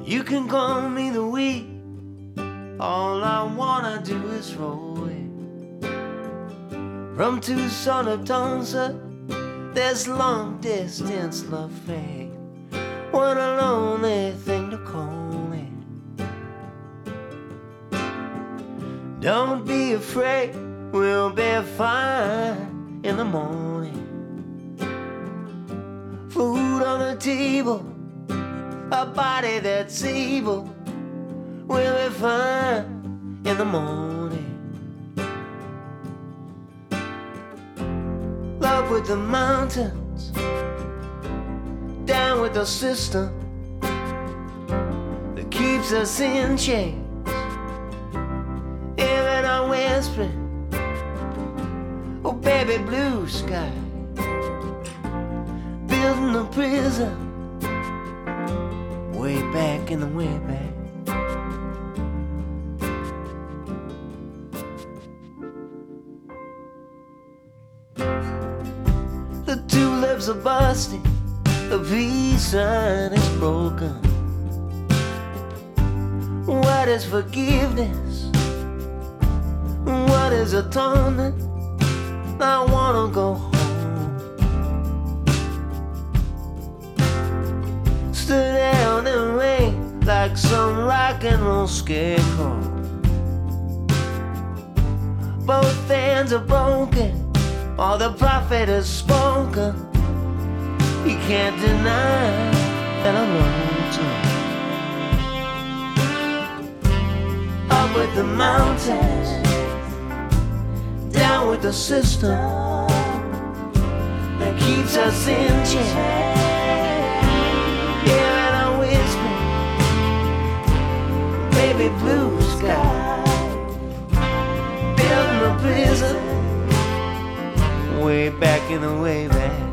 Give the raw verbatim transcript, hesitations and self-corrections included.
You can call me the weed. All I wanna do is roll it. From Tucson to Tulsa, there's long distance love fade. What a lonely thing to call it. Don't be afraid, we'll be fine in the morning. Food on the table, a body that's evil. We'll be fine in the morning. Love with the mountains, down with the system that keeps us in chains. Even our whispering, oh baby, blue sky, building a prison way back in the way back. The tulips are busting, the peace sign is broken. What is forgiveness? What is atonement? I wanna go home. Stood out in the rain like some rock and roll scarecrow. Both hands are broken, all the prophet has spoken. He can't deny that I'm lonesome. Up with the mountains, down with the system that keeps us in chains. Yeah, and I whisper, baby, blue sky, building a prison way back in the way back.